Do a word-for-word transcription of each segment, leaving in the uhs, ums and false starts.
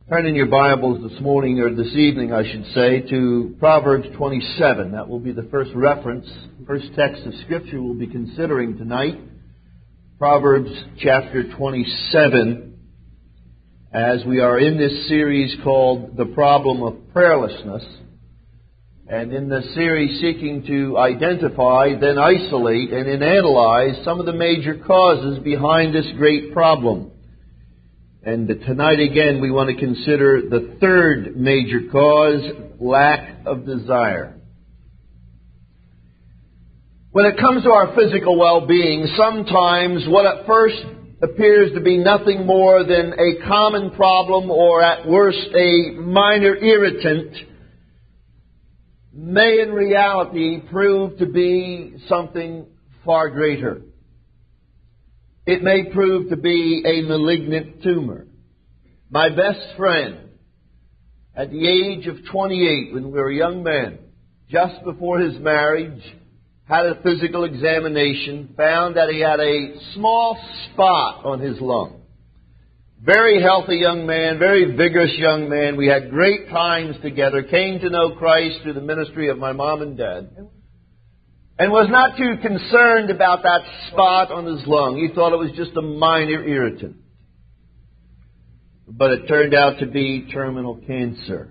Turn in your Bibles this morning, or this evening, I should say, to Proverbs twenty-seven. That will be the first reference, first text of Scripture we'll be considering tonight. Proverbs chapter twenty-seven, as we are in this series called The Problem of Prayerlessness. And in this series seeking to identify, then isolate, and then analyze some of the major causes behind this great problem. And tonight again we want to consider the third major cause, lack of desire. When it comes to our physical well-being, sometimes what at first appears to be nothing more than a common problem or at worst a minor irritant may in reality prove to be something far greater. It may prove to be a malignant tumor. My best friend, at the age of twenty-eight, when we were young men, just before his marriage, had a physical examination, found that he had a small spot on his lung. Very healthy young man, very vigorous young man. We had great times together, came to know Christ through the ministry of my mom and dad, and was not too concerned about that spot on his lung. He thought it was just a minor irritant. But it turned out to be terminal cancer.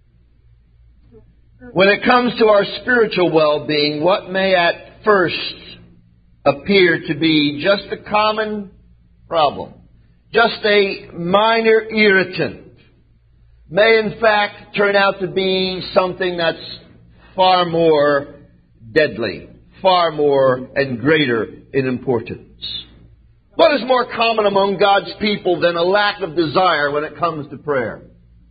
When it comes to our spiritual well-being, what may at first appear to be just a common problem, just a minor irritant, may in fact turn out to be something that's far more deadly, far more and greater in importance. What is more common among God's people than a lack of desire when it comes to prayer?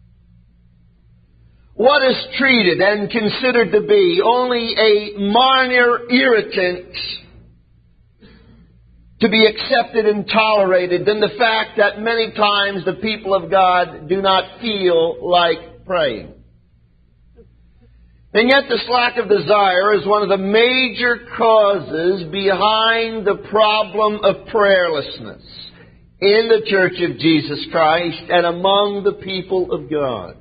What is treated and considered to be only a minor irritant to be accepted and tolerated than the fact that many times the people of God do not feel like praying? And yet this lack of desire is one of the major causes behind the problem of prayerlessness in the Church of Jesus Christ and among the people of God.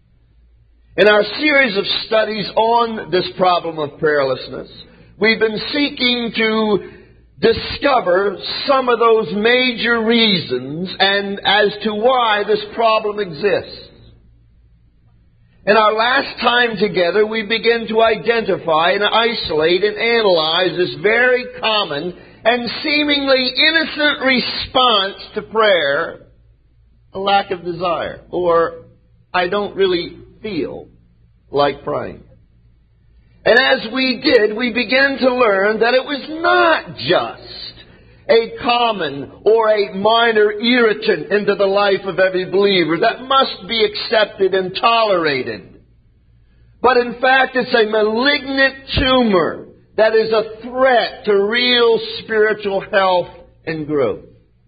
In our series of studies on this problem of prayerlessness, we've been seeking to discover some of those major reasons and as to why this problem exists. In our last time together, we began to identify and isolate and analyze this very common and seemingly innocent response to prayer, a lack of desire, or I don't really feel like praying. And as we did, we began to learn that it was not just a common or a minor irritant into the life of every believer that must be accepted and tolerated. But in fact, it's a malignant tumor that is a threat to real spiritual health and growth.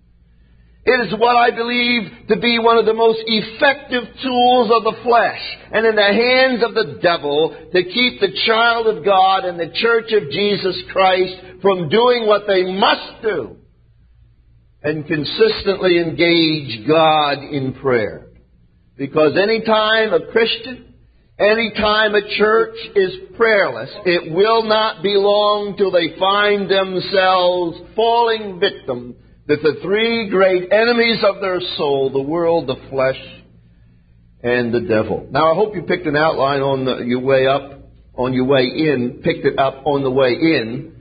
It is what I believe to be one of the most effective tools of the flesh and in the hands of the devil to keep the child of God and the Church of Jesus Christ from doing what they must do and consistently engage God in prayer. Because any time a Christian, any time a church is prayerless, it will not be long till they find themselves falling victim to the three great enemies of their soul, the world, the flesh, and the devil. Now, I hope you picked an outline on the, your way up, on your way in, picked it up on the way in.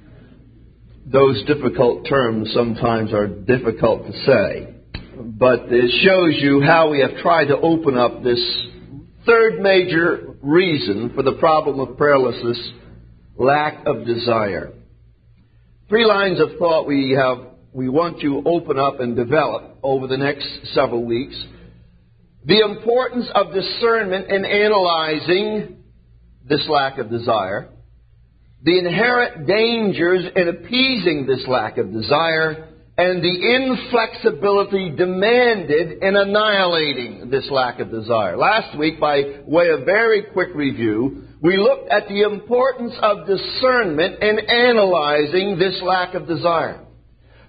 Those difficult terms sometimes are difficult to say. But it shows you how we have tried to open up this third major reason for the problem of prayerlessness, lack of desire. Three lines of thought we have we want to open up and develop over the next several weeks. The importance of discernment in analyzing this lack of desire. The inherent dangers in appeasing this lack of desire. And the inflexibility demanded in annihilating this lack of desire. Last week, by way of very quick review, we looked at the importance of discernment in analyzing this lack of desire.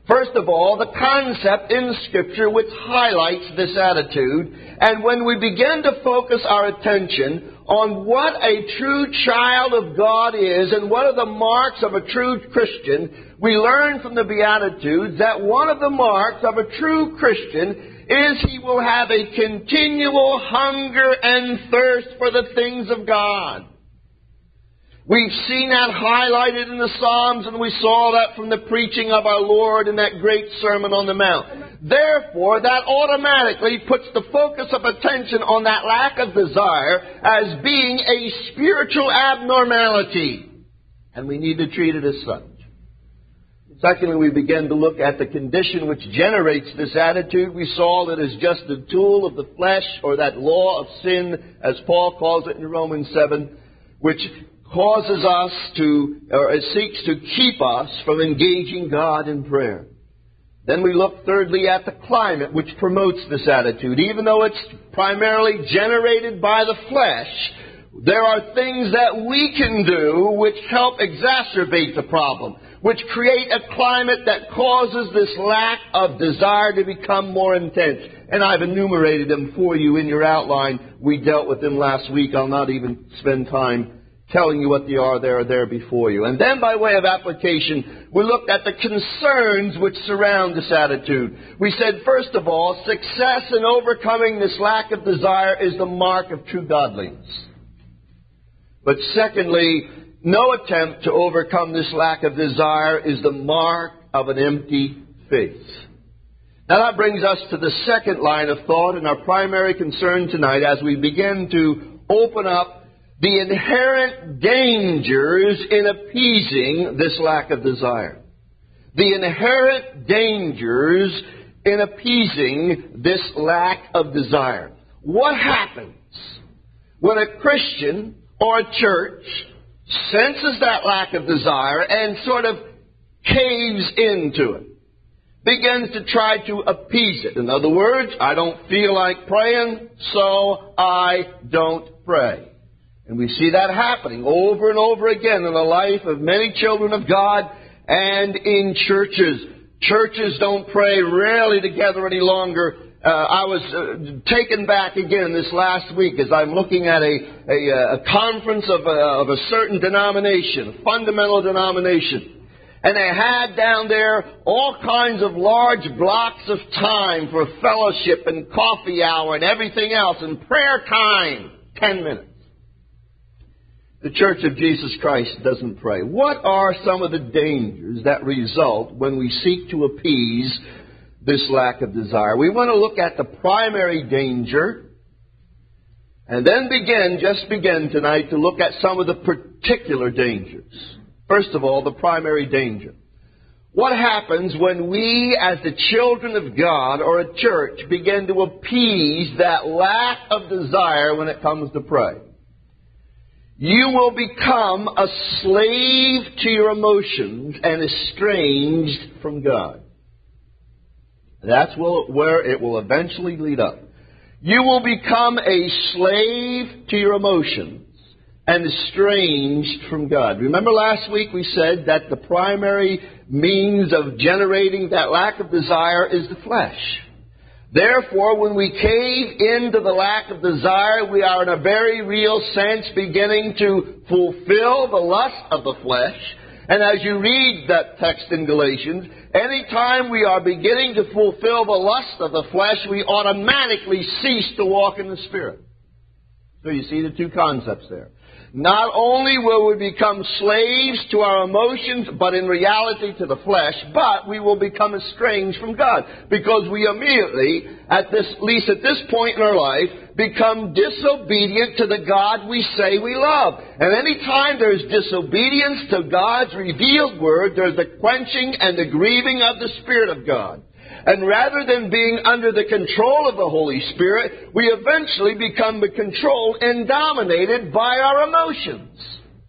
First of all, the concept in Scripture which highlights this attitude. And when we begin to focus our attention on what a true child of God is and what are the marks of a true Christian, we learn from the Beatitudes that one of the marks of a true Christian is he will have a continual hunger and thirst for the things of God. We've seen that highlighted in the Psalms, and we saw that from the preaching of our Lord in that great Sermon on the Mount. Therefore, that automatically puts the focus of attention on that lack of desire as being a spiritual abnormality. And we need to treat it as such. Secondly, we begin to look at the condition which generates this attitude. We saw that it's just the tool of the flesh, or that law of sin, as Paul calls it in Romans seven, which causes us to, or seeks to keep us from engaging God in prayer. Then we look thirdly at the climate which promotes this attitude. Even though it's primarily generated by the flesh, there are things that we can do which help exacerbate the problem, which create a climate that causes this lack of desire to become more intense. And I've enumerated them for you in your outline. We dealt with them last week. I'll not even spend time telling you what they are. They are there before you. And then by way of application, we looked at the concerns which surround this attitude. We said, first of all, success in overcoming this lack of desire is the mark of true godliness. But secondly, no attempt to overcome this lack of desire is the mark of an empty faith. Now that brings us to the second line of thought and our primary concern tonight as we begin to open up the inherent dangers in appeasing this lack of desire. The inherent dangers in appeasing this lack of desire. What happens when a Christian or a church senses that lack of desire and sort of caves into it? Begins to try to appease it. In other words, I don't feel like praying, so I don't pray. And we see that happening over and over again in the life of many children of God and in churches. Churches don't pray rarely together any longer. Uh, I was uh, taken back again this last week as I'm looking at a, a, a conference of a, of a certain denomination, a fundamental denomination. And they had down there all kinds of large blocks of time for fellowship and coffee hour and everything else, and prayer time, ten minutes. The Church of Jesus Christ doesn't pray. What are some of the dangers that result when we seek to appease this lack of desire? We want to look at the primary danger and then begin, just begin tonight to look at some of the particular dangers. First of all, the primary danger. What happens when we, as the children of God or a church, begin to appease that lack of desire when it comes to pray? You will become a slave to your emotions and estranged from God. That's where it will eventually lead up. You will become a slave to your emotions and estranged from God. Remember last week we said that the primary means of generating that lack of desire is the flesh. Therefore, when we cave into the lack of desire, we are in a very real sense beginning to fulfill the lust of the flesh. And as you read that text in Galatians, any time we are beginning to fulfill the lust of the flesh, we automatically cease to walk in the Spirit. So you see the two concepts there. Not only will we become slaves to our emotions, but in reality to the flesh, but we will become estranged from God. Because we immediately, at this, at least at this point in our life, become disobedient to the God we say we love. And any time there's disobedience to God's revealed word, there's the quenching and the grieving of the Spirit of God. And rather than being under the control of the Holy Spirit, we eventually become controlled and dominated by our emotions.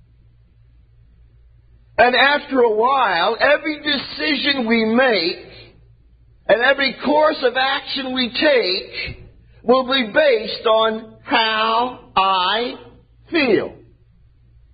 And after a while, every decision we make and every course of action we take will be based on how I feel.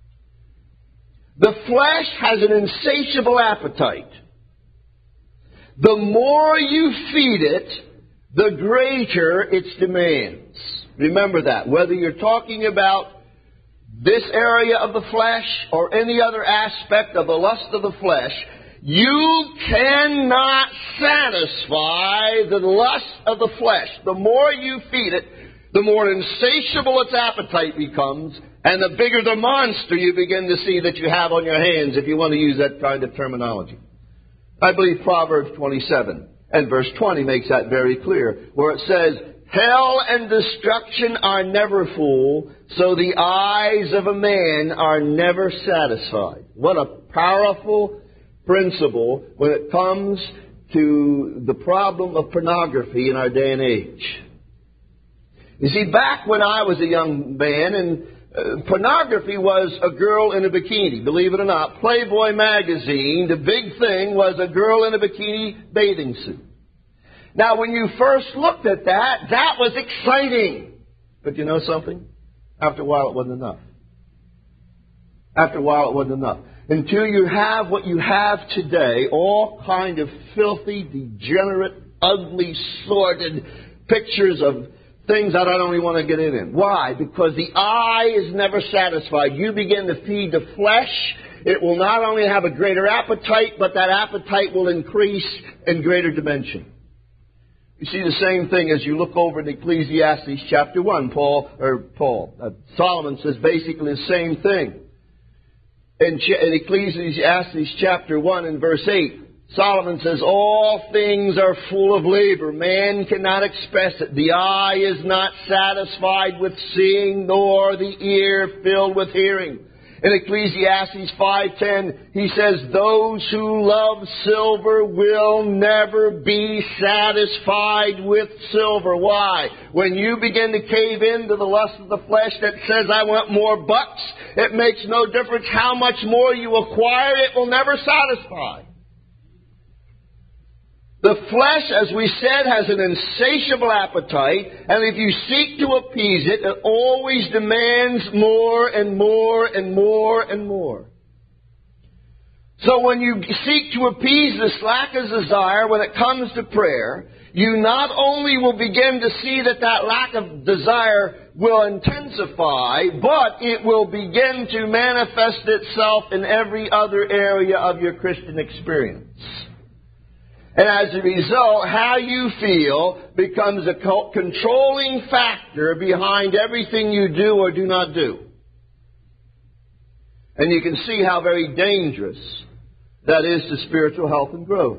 The flesh has an insatiable appetite. The more you feed it, the greater its demands. Remember that. Whether you're talking about this area of the flesh or any other aspect of the lust of the flesh, you cannot satisfy the lust of the flesh. The more you feed it, the more insatiable its appetite becomes, and the bigger the monster you begin to see that you have on your hands, if you want to use that kind of terminology. I believe Proverbs twenty-seven and verse twenty makes that very clear, where it says, hell and destruction are never full, so the eyes of a man are never satisfied. What a powerful principle when it comes to the problem of pornography in our day and age. You see, back when I was a young man, and uh, pornography was a girl in a bikini. Believe it or not, Playboy magazine, the big thing was a girl in a bikini bathing suit. Now, when you first looked at that, that was exciting. But you know something? After a while, it wasn't enough. After a while, it wasn't enough. Until you have what you have today, all kind of filthy, degenerate, ugly, sordid pictures of things I don't even want to get in. Why? Because the eye is never satisfied. You begin to feed the flesh, it will not only have a greater appetite, but that appetite will increase in greater dimension. You see the same thing as you look over in Ecclesiastes chapter one. Paul, or Paul, uh, Solomon says basically the same thing. In, in Ecclesiastes chapter one and verse eight, Solomon says, all things are full of labor. Man cannot express it. The eye is not satisfied with seeing, nor the ear filled with hearing. In Ecclesiastes five ten, he says, those who love silver will never be satisfied with silver. Why? When you begin to cave into the lust of the flesh that says, I want more bucks, it makes no difference how much more you acquire, it will never satisfy. The flesh, as we said, has an insatiable appetite, and if you seek to appease it, it always demands more and more and more and more. So when you seek to appease this lack of desire when it comes to prayer, you not only will begin to see that that lack of desire will intensify, but it will begin to manifest itself in every other area of your Christian experience. And as a result, how you feel becomes a controlling factor behind everything you do or do not do. And you can see how very dangerous that is to spiritual health and growth.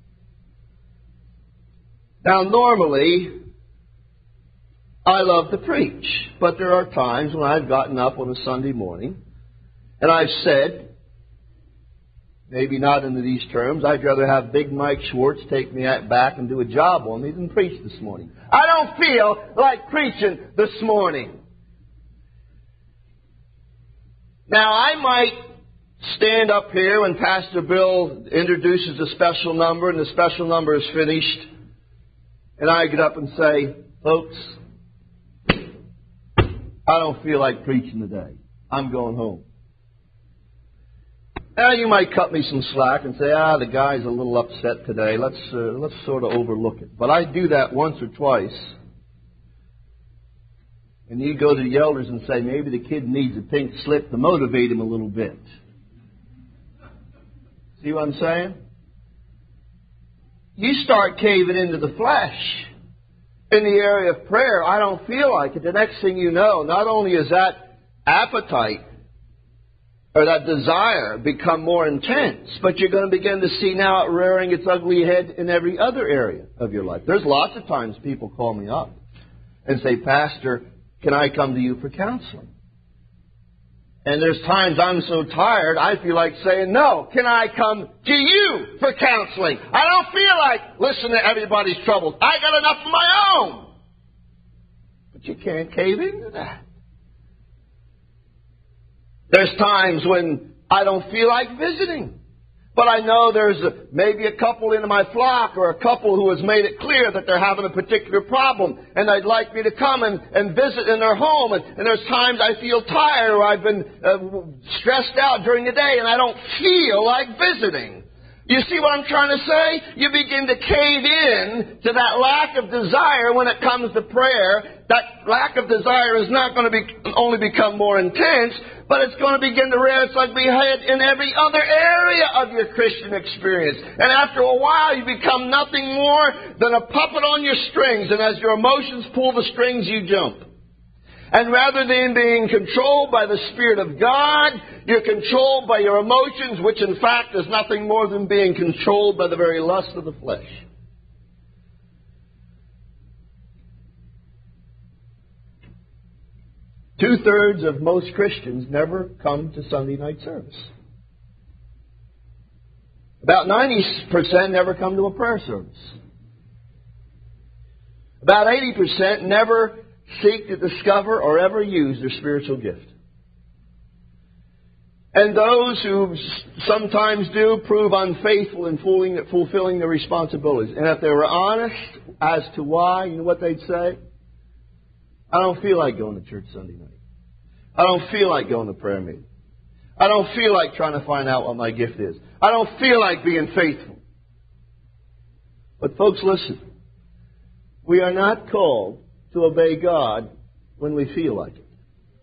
Now, normally, I love to preach, but there are times when I've gotten up on a Sunday morning and I've said, maybe not into these terms, I'd rather have Big Mike Schwartz take me back and do a job on me than preach this morning. I don't feel like preaching this morning. Now, I might stand up here when Pastor Bill introduces a special number and the special number is finished, and I get up and say, folks, I don't feel like preaching today. I'm going home. Now, you might cut me some slack and say, ah, the guy's a little upset today. Let's uh, let's sort of overlook it. But I do that once or twice. And you go to the elders and say, maybe the kid needs a pink slip to motivate him a little bit. See what I'm saying? You start caving into the flesh in the area of prayer. I don't feel like it. The next thing you know, not only is that appetite or that desire become more intense, but you're going to begin to see now it rearing its ugly head in every other area of your life. There's lots of times people call me up and say, Pastor, can I come to you for counseling? And there's times I'm so tired, I feel like saying, no, can I come to you for counseling? I don't feel like listening to everybody's troubles. I got enough of my own. But you can't cave into that. There's times when I don't feel like visiting. But I know there's a, maybe a couple in my flock or a couple who has made it clear that they're having a particular problem and they'd like me to come and, and visit in their home. And, and there's times I feel tired or I've been uh, stressed out during the day and I don't feel like visiting. You see what I'm trying to say? You begin to cave in to that lack of desire when it comes to prayer. That lack of desire is not going to be only become more intense, but it's going to begin to rear its ugly head in every other area of your Christian experience. And after a while, you become nothing more than a puppet on your strings. And as your emotions pull the strings, you jump. And rather than being controlled by the Spirit of God, you're controlled by your emotions, which in fact is nothing more than being controlled by the very lust of the flesh. Two-thirds of most Christians never come to Sunday night service. About ninety percent never come to a prayer service. About eighty percent never seek to discover or ever use their spiritual gift. And those who sometimes do prove unfaithful in fulfilling their responsibilities. And if they were honest as to why, you know what they'd say? I don't feel like going to church Sunday night. I don't feel like going to prayer meeting. I don't feel like trying to find out what my gift is. I don't feel like being faithful. But folks, listen. We are not called to obey God when we feel like it.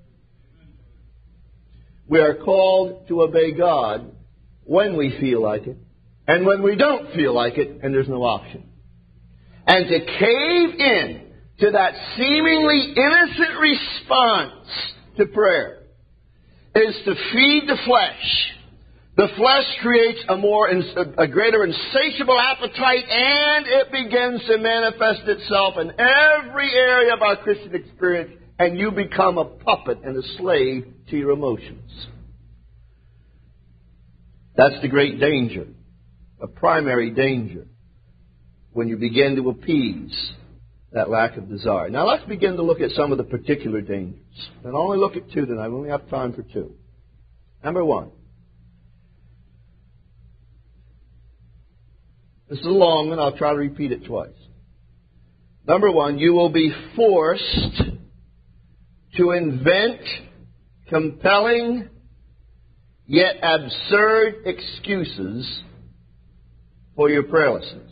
We are called to obey God when we feel like it, and when we don't feel like it, and there's no option. And to cave in to that seemingly innocent response to prayer is to feed the flesh. The flesh creates a more, a greater insatiable appetite, and it begins to manifest itself in every area of our Christian experience, and you become a puppet and a slave to your emotions. That's the great danger, a primary danger, when you begin to appease that lack of desire. Now let's begin to look at some of the particular dangers. And I'll only look at two tonight. We only have time for two. Number one. This is a long one. I'll try to repeat it twice. Number one, you will be forced to invent compelling yet absurd excuses for your prayerlessness.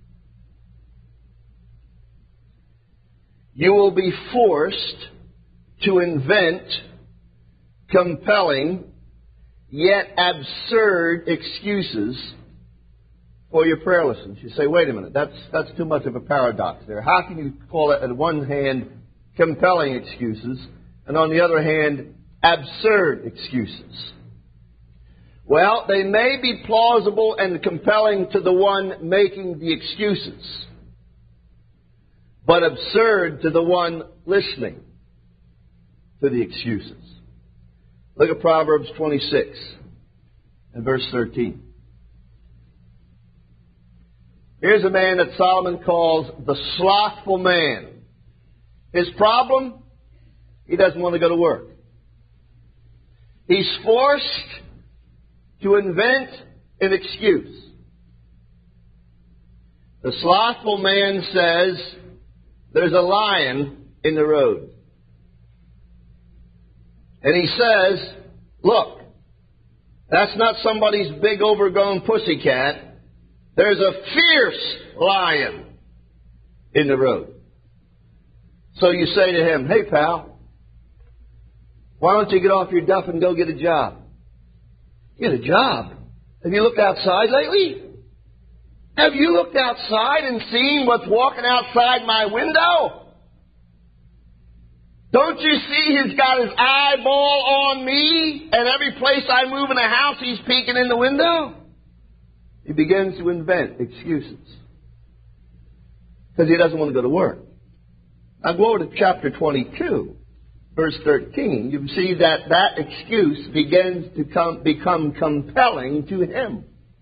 You will be forced to invent compelling yet absurd excuses for your prayerlessness. You say, wait a minute, that's that's too much of a paradox there. How can you call it, on one hand, compelling excuses, and on the other hand, absurd excuses? Well, they may be plausible and compelling to the one making the excuses, but absurd to the one listening to the excuses. Look at Proverbs twenty-six and verse thirteen. Here's a man that Solomon calls the slothful man. His problem? He doesn't want to go to work. He's forced to invent an excuse. The slothful man says, there's a lion in the road. And he says, look, that's not somebody's big overgrown pussycat. There's a fierce lion in the road. So you say to him, hey pal, why don't you get off your duff and go get a job? Get a job? Have you looked outside lately? Have you looked outside and seen what's walking outside my window? Don't you see he's got his eyeball on me, and every place I move in the house he's peeking in the window? He begins to invent excuses because he doesn't want to go to work. Now go over to chapter twenty-two, verse thirteen. You see that that excuse begins to come, become compelling to him.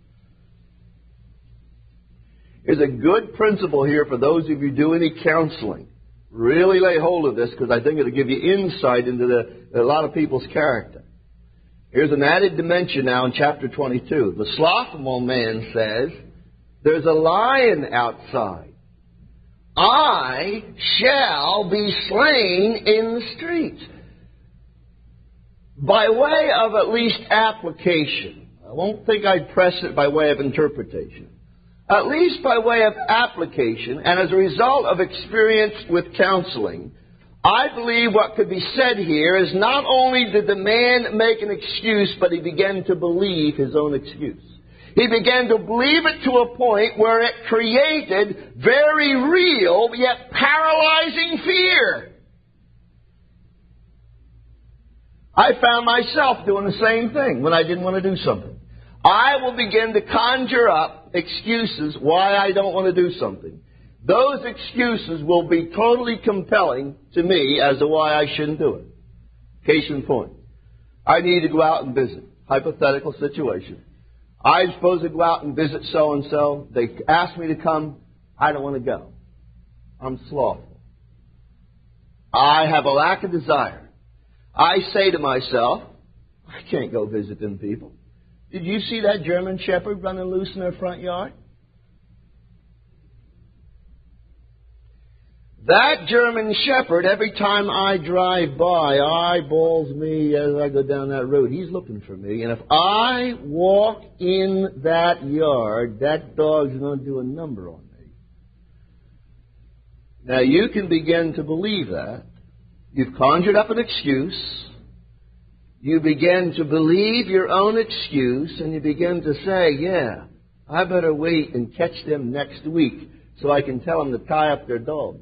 There's a good principle here for those of you doing any counseling. Really lay hold of this, because I think it'll give you insight into the, a lot of people's character. Here's an added dimension now in chapter twenty-two. The slothful man says, there's a lion outside. I shall be slain in the streets. By way of at least application, won't think I'd press it by way of interpretation. At least by way of application, and as a result of experience with counseling, I believe what could be said here is not only did the man make an excuse, but he began to believe his own excuse. He began to believe it to a point where it created very real yet paralyzing fear. I found myself doing the same thing when I didn't want to do something. I will begin to conjure up excuses why I don't want to do something. Those excuses will be totally compelling to me as to why I shouldn't do it. Case in point. I need to go out and visit. Hypothetical situation. I'm supposed to go out and visit so-and-so. They ask me to come. I don't want to go. I'm slothful. I have a lack of desire. I say to myself, I can't go visit them people. Did you see that German shepherd running loose in their front yard? That German shepherd, every time I drive by, eyeballs me as I go down that road. He's looking for me. And if I walk in that yard, that dog's going to do a number on me. Now, you can begin to believe that. You've conjured up an excuse. You begin to believe your own excuse, and you begin to say, yeah, I better wait and catch them next week so I can tell them to tie up their dog.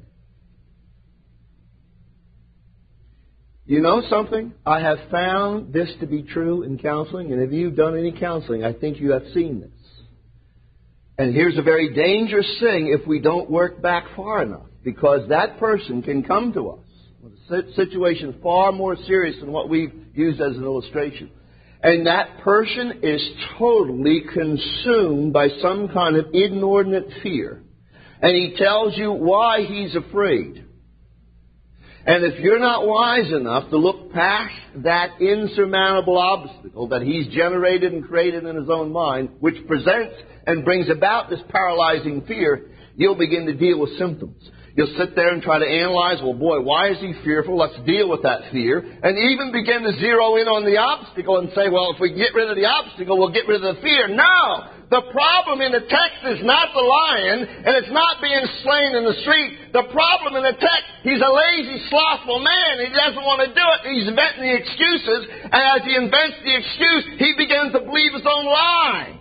You know something? I have found this to be true in counseling, and if you've done any counseling, I think you have seen this. And here's a very dangerous thing if we don't work back far enough, because that person can come to us with a situation far more serious than what we've used as an illustration. And that person is totally consumed by some kind of inordinate fear. And he tells you why he's afraid. And if you're not wise enough to look past that insurmountable obstacle that he's generated and created in his own mind, which presents and brings about this paralyzing fear, you'll begin to deal with symptoms. You'll sit there and try to analyze, well, boy, why is he fearful? Let's deal with that fear. And even begin to zero in on the obstacle and say, well, if we get rid of the obstacle, we'll get rid of the fear. No! The problem in the text is not the lion, and it's not being slain in the street. The problem in the text, he's a lazy, slothful man. He doesn't want to do it. He's inventing the excuses. And as he invents the excuse, he begins to believe his own lie.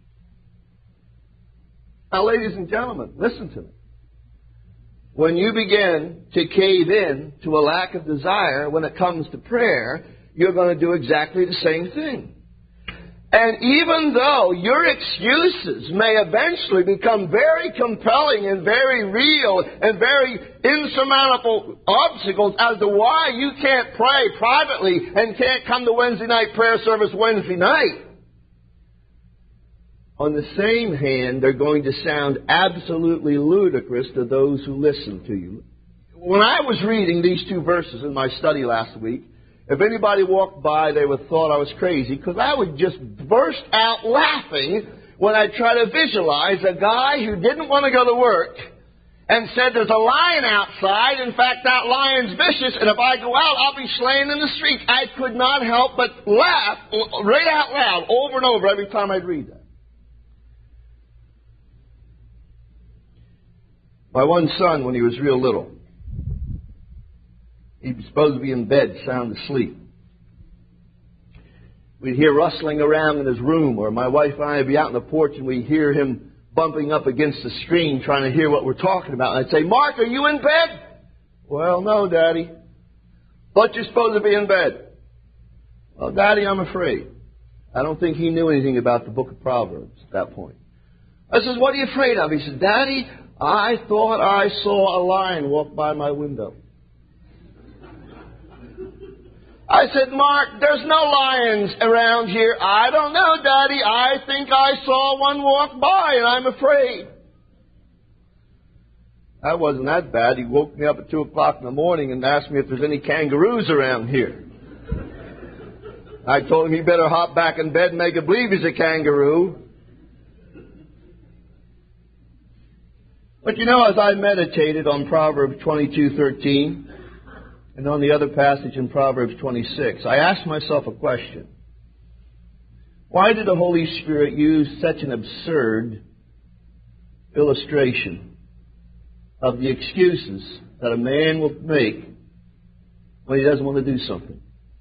Now, ladies and gentlemen, listen to me. When you begin to cave in to a lack of desire when it comes to prayer, you're going to do exactly the same thing. And even though your excuses may eventually become very compelling and very real and very insurmountable obstacles as to why you can't pray privately and can't come to Wednesday night prayer service Wednesday night, on the same hand, they're going to sound absolutely ludicrous to those who listen to you. When I was reading these two verses in my study last week, if anybody walked by, they would have thought I was crazy, because I would just burst out laughing when I try to visualize a guy who didn't want to go to work and said, there's a lion outside. In fact, that lion's vicious, and if I go out, I'll be slain in the street. I could not help but laugh right out loud over and over every time I'd read that. My one son, when he was real little, he was supposed to be in bed, sound asleep. We'd hear rustling around in his room, or my wife and I would be out on the porch and we'd hear him bumping up against the screen trying to hear what we're talking about. And I'd say, Mark, are you in bed? Well, no, Daddy. But you're supposed to be in bed. Well, Daddy, I'm afraid. I don't think he knew anything about the book of Proverbs at that point. I says, what are you afraid of? He said, Daddy, I thought I saw a lion walk by my window. I said, Mark, there's no lions around here. I don't know, Daddy. I think I saw one walk by, and I'm afraid. That wasn't that bad. He woke me up at two o'clock in the morning and asked me if there's any kangaroos around here. I told him he better hop back in bed and make it believe he's a kangaroo. But you know, as I meditated on Proverbs twenty-two thirteen and on the other passage in Proverbs twenty-six, I asked myself a question. Why did the Holy Spirit use such an absurd illustration of the excuses that a man will make when he doesn't want to do something?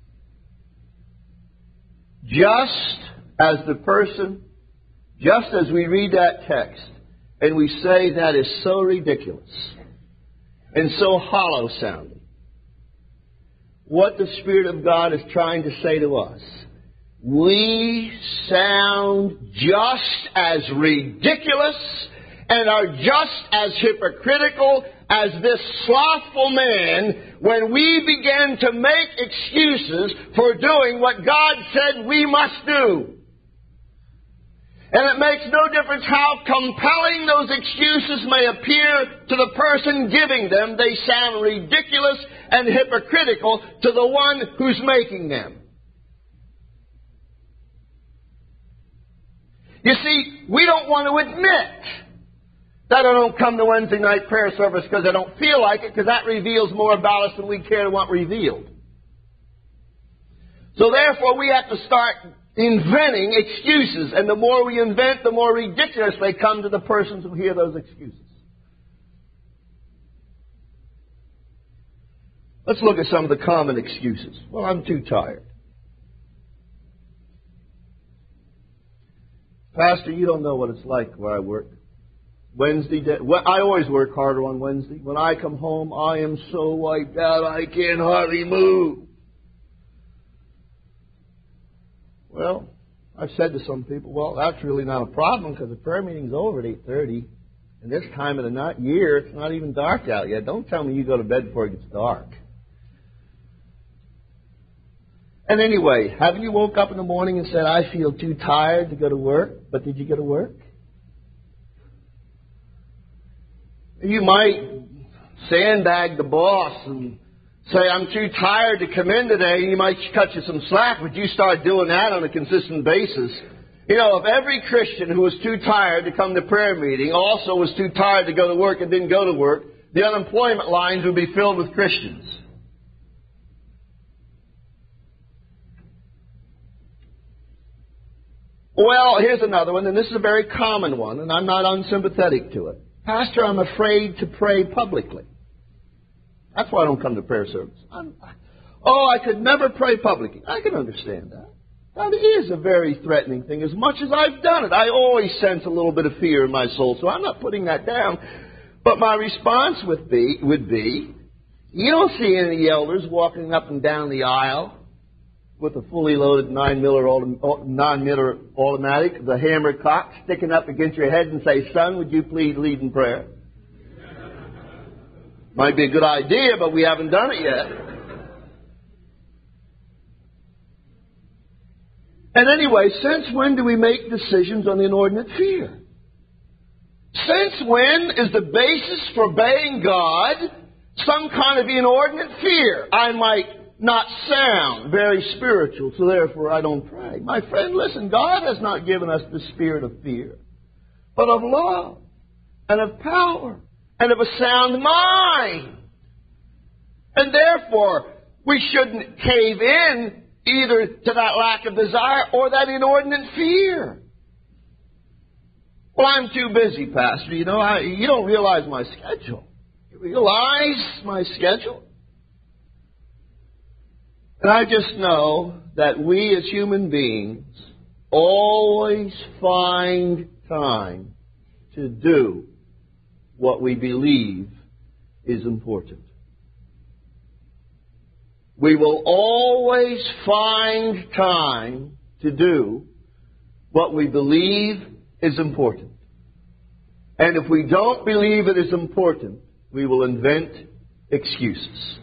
Just as the person, just as we read that text and we say that is so ridiculous and so hollow sounding, what the Spirit of God is trying to say to us, we sound just as ridiculous and are just as hypocritical as this slothful man when we begin to make excuses for doing what God said we must do. And it makes no difference how compelling those excuses may appear to the person giving them. They sound ridiculous and hypocritical to the one who's making them. You see, we don't want to admit that I don't come to Wednesday night prayer service because I don't feel like it, because that reveals more about us than we care to want revealed. So therefore, we have to start inventing excuses. And the more we invent, the more ridiculous they come to the persons who hear those excuses. Let's look at some of the common excuses. Well, I'm too tired. Pastor, you don't know what it's like where I work. Wednesday day, well, I always work harder on Wednesday. When I come home, I am so wiped out I can't hardly move. Well, I've said to some people, well, that's really not a problem because the prayer meeting's over at eight thirty. And this time of the night, year, it's not even dark out yet. Don't tell me you go to bed before it gets dark. And anyway, haven't you woke up in the morning and said, I feel too tired to go to work? But did you go to work? You might sandbag the boss and say, I'm too tired to come in today. And he might cut you some slack, but you start doing that on a consistent basis. You know, if every Christian who was too tired to come to prayer meeting also was too tired to go to work and didn't go to work, the unemployment lines would be filled with Christians. Well, here's another one, and this is a very common one, and I'm not unsympathetic to it. Pastor, I'm afraid to pray publicly. That's why I don't come to prayer service. I'm, oh, I could never pray publicly. I can understand that. That is a very threatening thing. As much as I've done it, I always sense a little bit of fear in my soul, so I'm not putting that down. But my response would be, would be, you don't see any elders walking up and down the aisle with a fully loaded nine millimeter automatic, the hammer cock sticking up against your head and say, son, would you please lead in prayer? Might be a good idea, but we haven't done it yet. And anyway, since when do we make decisions on inordinate fear? Since when is the basis for obeying God some kind of inordinate fear? I might not sound very spiritual, so therefore I don't pray. My friend, listen, God has not given us the spirit of fear, but of love and of power and of a sound mind. And therefore, we shouldn't cave in either to that lack of desire or that inordinate fear. Well, I'm too busy, Pastor. You know, I, you don't realize my schedule. You realize my schedule? And I just know that we as human beings always find time to do what we believe is important. We will always find time to do what we believe is important. And if we don't believe it is important, we will invent excuses.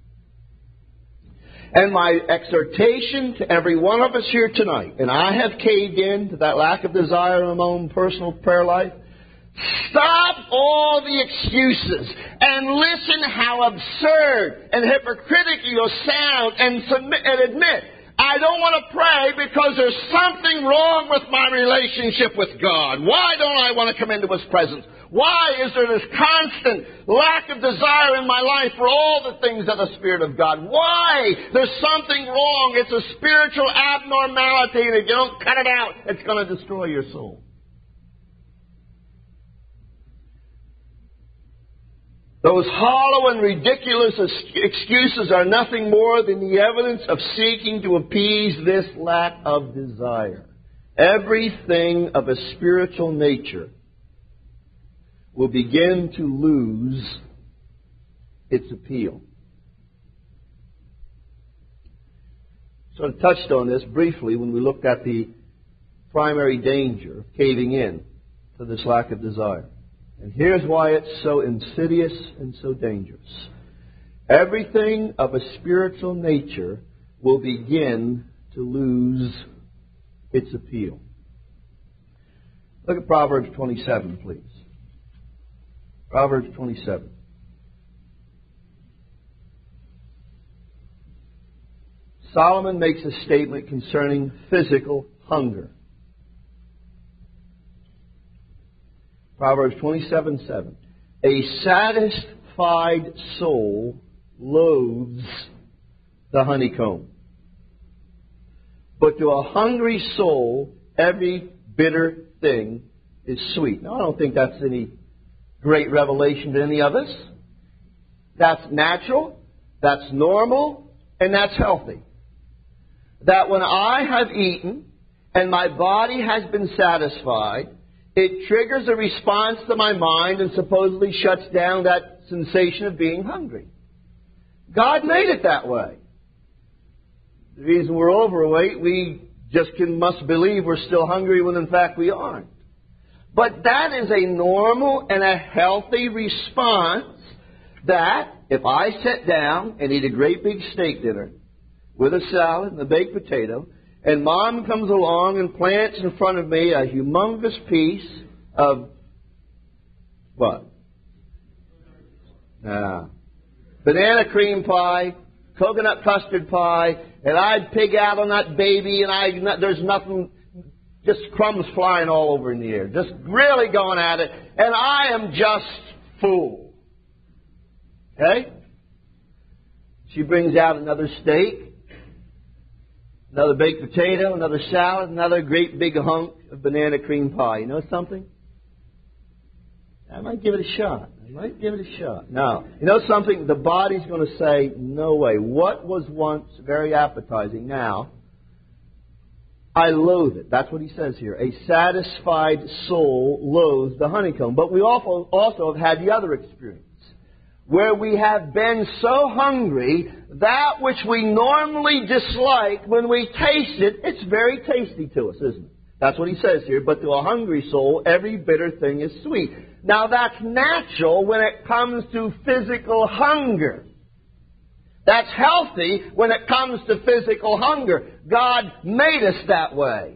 And my exhortation to every one of us here tonight, and I have caved in to that lack of desire in my own personal prayer life, stop all the excuses and listen how absurd and hypocritical you sound and, submit, and admit, I don't want to pray because there's something wrong with my relationship with God. Why don't I want to come into His presence? Why is there this constant lack of desire in my life for all the things of the Spirit of God? Why? There's something wrong. It's a spiritual abnormality, and if you don't cut it out, it's going to destroy your soul. Those hollow and ridiculous excuses are nothing more than the evidence of seeking to appease this lack of desire. Everything of a spiritual nature will begin to lose its appeal. Sort of touched on this briefly when we looked at the primary danger of caving in to this lack of desire. And here's why it's so insidious and so dangerous. Everything of a spiritual nature will begin to lose its appeal. Look at Proverbs twenty-seven, please. Proverbs twenty-seven. Solomon makes a statement concerning physical hunger. Proverbs twenty-seven seven. A satisfied soul loathes the honeycomb, but to a hungry soul every bitter thing is sweet. Now, I don't think that's any great revelation to any of us. That's natural, that's normal, and that's healthy. That when I have eaten and my body has been satisfied, it triggers a response to my mind and supposedly shuts down that sensation of being hungry. God made it that way. The reason we're overweight, we just can must believe we're still hungry when in fact we aren't. But that is a normal and a healthy response that if I sit down and eat a great big steak dinner with a salad and a baked potato, and Mom comes along and plants in front of me a humongous piece of what? Ah, banana cream pie, coconut custard pie, and I'd pig out on that baby, and I there's nothing, just crumbs flying all over in the air, just really going at it, and I am just full. Okay? She brings out another steak, another baked potato, another salad, another great big hunk of banana cream pie. You know something? I might give it a shot. I might give it a shot. Now, you know something? The body's going to say, no way. What was once very appetizing, now, I loathe it. That's what he says here. A satisfied soul loathes the honeycomb. But we also, also have had the other experience, where we have been so hungry, that which we normally dislike, when we taste it, it's very tasty to us, isn't it? That's what he says here. But to a hungry soul, every bitter thing is sweet. Now, that's natural when it comes to physical hunger. That's healthy when it comes to physical hunger. God made us that way.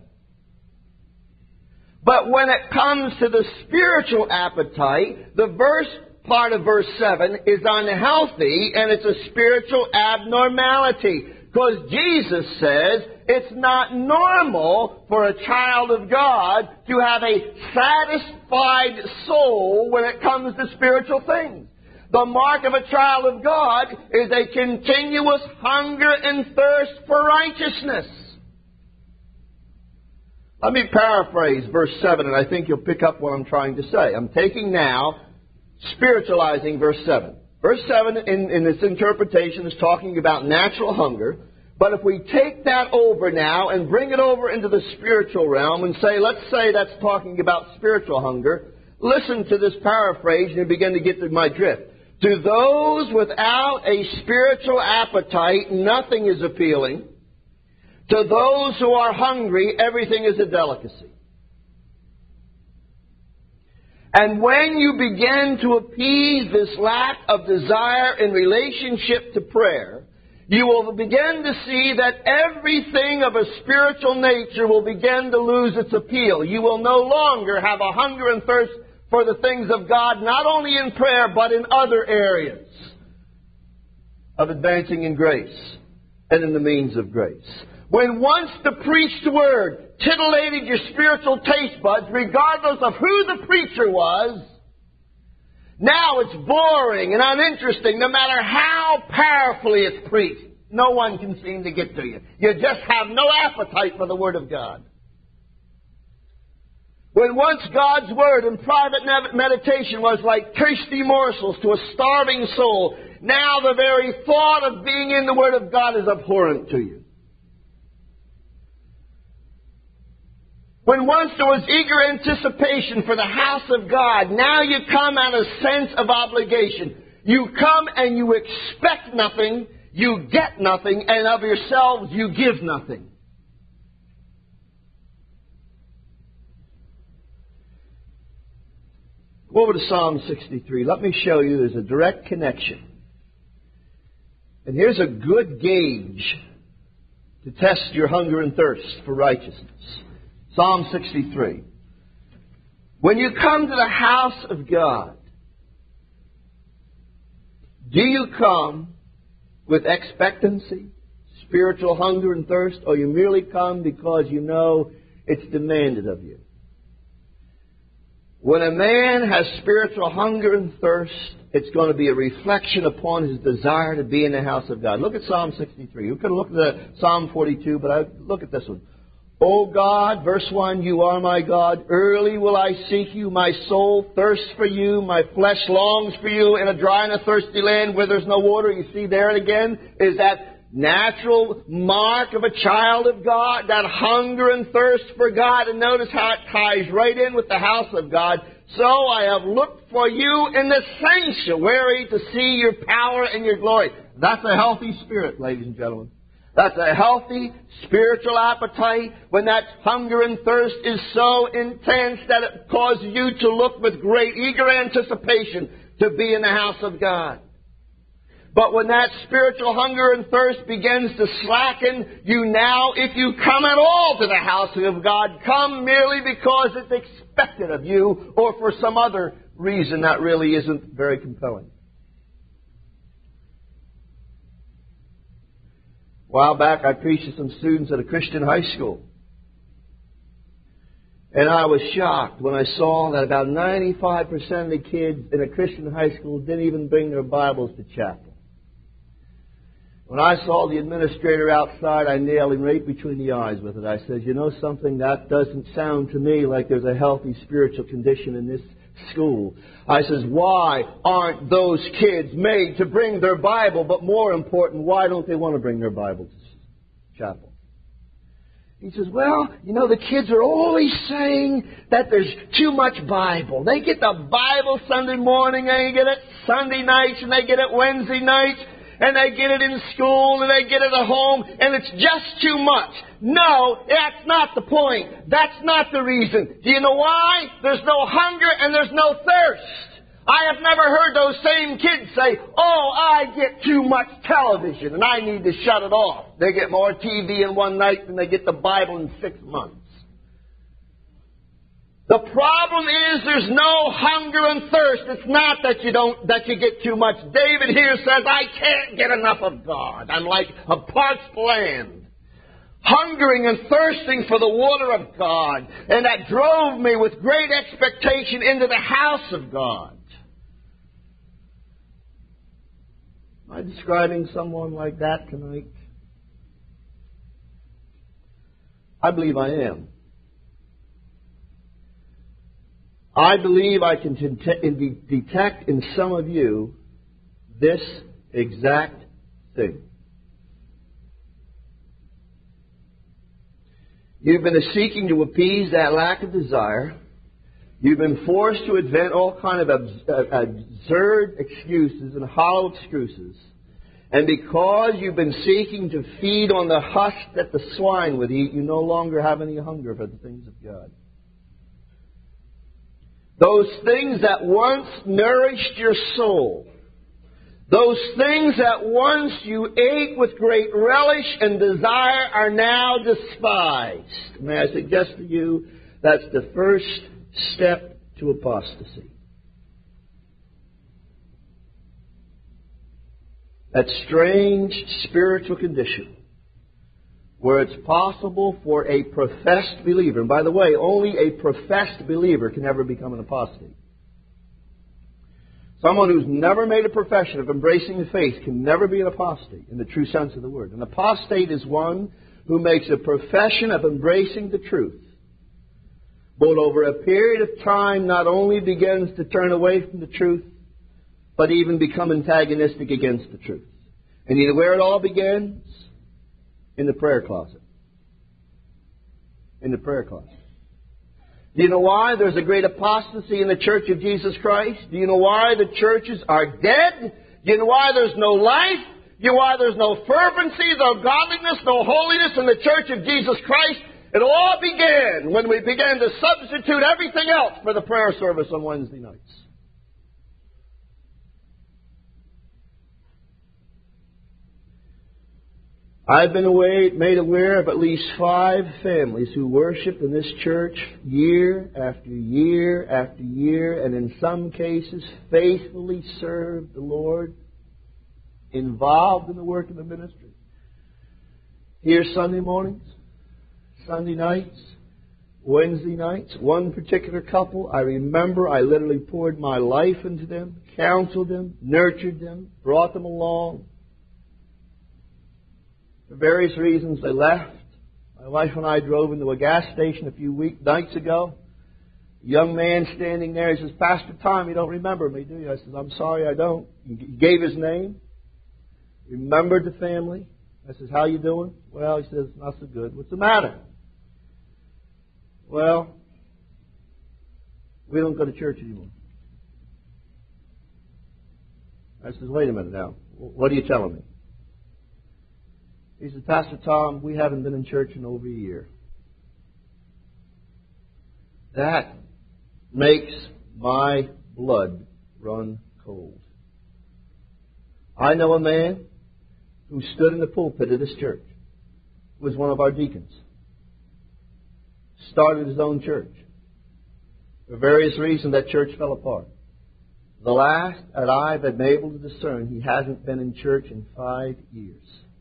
But when it comes to the spiritual appetite, the verse part of verse seven is unhealthy, and it's a spiritual abnormality. Because Jesus says it's not normal for a child of God to have a satisfied soul when it comes to spiritual things. The mark of a child of God is a continuous hunger and thirst for righteousness. Let me paraphrase verse seven, and I think you'll pick up what I'm trying to say. I'm taking now, spiritualizing verse seven. Verse seven in, in its interpretation is talking about natural hunger. But if we take that over now and bring it over into the spiritual realm and say, let's say that's talking about spiritual hunger, listen to this paraphrase and you begin to get to my drift. To those without a spiritual appetite, nothing is appealing. To those who are hungry, everything is a delicacy. And when you begin to appease this lack of desire in relationship to prayer, you will begin to see that everything of a spiritual nature will begin to lose its appeal. You will no longer have a hunger and thirst for the things of God, not only in prayer, but in other areas of advancing in grace and in the means of grace. When once the preached word titillated your spiritual taste buds, regardless of who the preacher was, Now it's boring and uninteresting no matter how powerfully it's preached. No one can seem to get to you. You just have no appetite for the Word of God. When once God's Word and private meditation was like tasty morsels to a starving soul, now the very thought of being in the Word of God is abhorrent to you. When once there was eager anticipation for the house of God, now you come out of sense of obligation. You come and you expect nothing, you get nothing, and of yourselves you give nothing. Go over to Psalm sixty-three. Let me show you there's a direct connection. And here's a good gauge to test your hunger and thirst for righteousness. Psalm sixty-three. When you come to the house of God, do you come with expectancy, spiritual hunger and thirst, or you merely come because you know it's demanded of you? When a man has spiritual hunger and thirst, it's going to be a reflection upon his desire to be in the house of God. Look at Psalm sixty-three. You could look at Psalm forty-two, but I look at this one. O God, verse one, you are my God. Early will I seek you. My soul thirsts for you. My flesh longs for you in a dry and a thirsty land where there's no water. You see there and again is that natural mark of a child of God, that hunger and thirst for God. And notice how it ties right in with the house of God. So I have looked for you in the sanctuary to see your power and your glory. That's a healthy spirit, ladies and gentlemen. That's a healthy spiritual appetite when that hunger and thirst is so intense that it causes you to look with great eager anticipation to be in the house of God. But when that spiritual hunger and thirst begins to slacken, you now, if you come at all to the house of God, come merely because it's expected of you or for some other reason that really isn't very compelling. A while back, I preached to some students at a Christian high school. And I was shocked when I saw that about ninety-five percent of the kids in a Christian high school didn't even bring their Bibles to chapel. When I saw the administrator outside, I nailed him right between the eyes with it. I said, you know something, that doesn't sound to me like there's a healthy spiritual condition in this school. I says, why aren't those kids made to bring their Bible? But more important, why don't they want to bring their Bible to chapel? He says, well, you know, the kids are always saying that there's too much Bible. They get the Bible Sunday morning, and they get it Sunday nights, and they get it Wednesday nights, and they get it in school, and they get it at home, and it's just too much. No, that's not the point. That's not the reason. Do you know why? There's no hunger and there's no thirst. I have never heard those same kids say, oh, I get too much television and I need to shut it off. They get more T V in one night than they get the Bible in six months. The problem is there's no hunger and thirst. It's not that you don't, that you get too much. David here says, I can't get enough of God. I'm like a parched land, hungering and thirsting for the water of God. And that drove me with great expectation into the house of God. Am I describing someone like that tonight? I believe I am. I believe I can detect in some of you this exact thing. You've been seeking to appease that lack of desire. You've been forced to invent all kind of absurd excuses and hollow excuses. And because you've been seeking to feed on the husk that the swine would eat, you no longer have any hunger for the things of God. Those things that once nourished your soul, those things that once you ate with great relish and desire are now despised. May I suggest to you, that's the first step to apostasy. That strange spiritual condition where it's possible for a professed believer, and by the way, only a professed believer can ever become an apostate. Someone who's never made a profession of embracing the faith can never be an apostate in the true sense of the word. An apostate is one who makes a profession of embracing the truth, but over a period of time not only begins to turn away from the truth, but even become antagonistic against the truth. And you know where it all begins? In the prayer closet. In the prayer closet. Do you know why there's a great apostasy in the Church of Jesus Christ? Do you know why the churches are dead? Do you know why there's no life? Do you know why there's no fervency, no godliness, no holiness in the Church of Jesus Christ? It all began when we began to substitute everything else for the prayer service on Wednesday nights. I've been away, made aware of at least five families who worship in this church year after year after year, and in some cases faithfully serve the Lord, involved in the work of the ministry. Here Sunday mornings, Sunday nights, Wednesday nights. One particular couple, I remember I literally poured my life into them, counseled them, nurtured them, brought them along. For various reasons, they left. My wife and I drove into a gas station a few week nights ago. A young man standing there, he says, "Pastor Tom, you don't remember me, do you?" I said, "I'm sorry, I don't." He gave his name, remembered the family. I says, "How you doing?" "Well," he says, "not so good." "What's the matter?" "Well, we don't go to church anymore." I says, "Wait a minute now. What are you telling me?" He said, "Pastor Tom, we haven't been in church in over a year." That makes my blood run cold. I know a man who stood in the pulpit of this church, was one of our deacons, started his own church. For various reasons, that church fell apart. The last that I've been able to discern, he hasn't been in church in five years.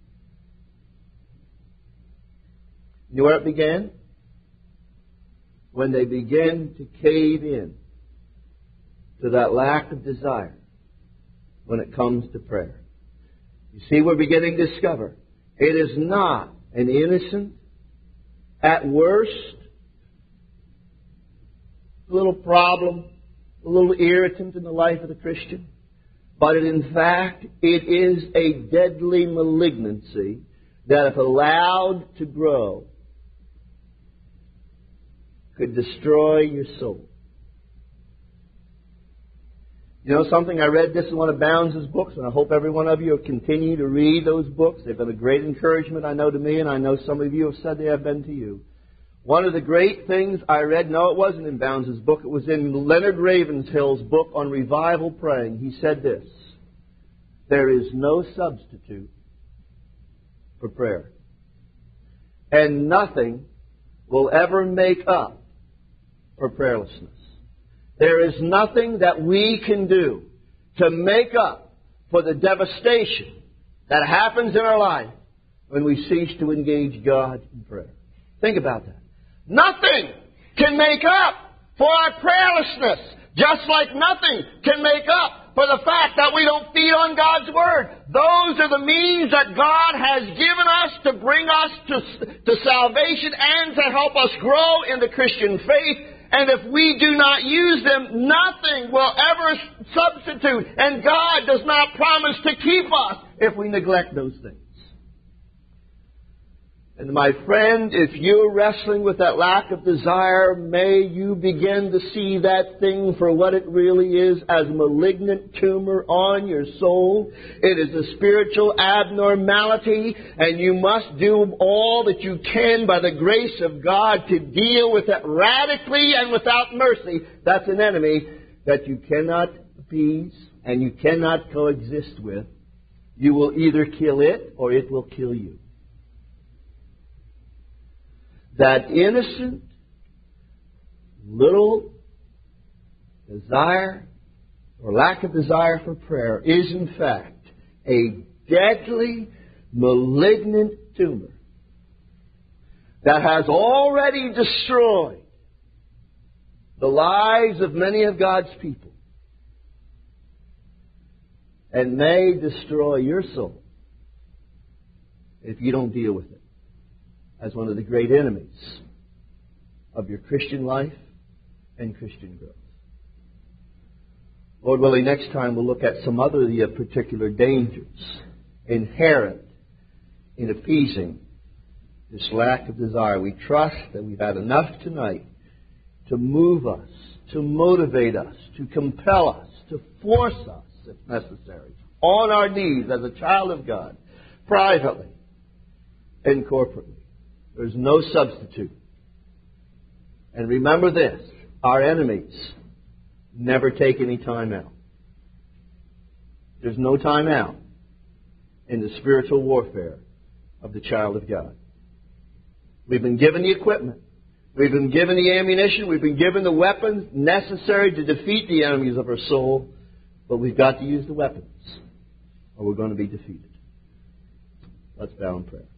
You know where it began? When they began to cave in to that lack of desire when it comes to prayer. You see, we're beginning to discover it is not an innocent, at worst, little problem, a little irritant in the life of the Christian, but in fact, it is a deadly malignancy that, if allowed to grow, could destroy your soul. You know something? I read this in one of Bounds' books, and I hope every one of you will continue to read those books. They've been a great encouragement, I know, to me, and I know some of you have said they have been to you. One of the great things I read, no, it wasn't in Bounds' book, it was in Leonard Ravenhill's book on revival praying. He said this: "There is no substitute for prayer, and nothing will ever make up for prayerlessness. There is nothing that we can do to make up for the devastation that happens in our life when we cease to engage God in prayer." Think about that. Nothing can make up for our prayerlessness, just like nothing can make up for the fact that we don't feed on God's Word. Those are the means that God has given us to bring us to, to salvation and to help us grow in the Christian faith. And if we do not use them, nothing will ever substitute. And God does not promise to keep us if we neglect those things. And my friend, if you're wrestling with that lack of desire, may you begin to see that thing for what it really is, as a malignant tumor on your soul. It is a spiritual abnormality, and you must do all that you can by the grace of God to deal with it radically and without mercy. That's an enemy that you cannot appease and you cannot coexist with. You will either kill it or it will kill you. That innocent little desire or lack of desire for prayer is in fact a deadly, malignant tumor that has already destroyed the lives of many of God's people. and may destroy your soul if you don't deal with it as one of the great enemies of your Christian life and Christian growth. Lord willing, next time we'll look at some other the particular dangers inherent in appeasing this lack of desire. We trust that we've had enough tonight to move us, to motivate us, to compel us, to force us, if necessary, on our knees as a child of God, privately and corporately. There's no substitute. And remember this, our enemies never take any time out. There's no time out in the spiritual warfare of the child of God. We've been given the equipment. We've been given the ammunition. We've been given the weapons necessary to defeat the enemies of our soul. But we've got to use the weapons, or we're going to be defeated. Let's bow in prayer.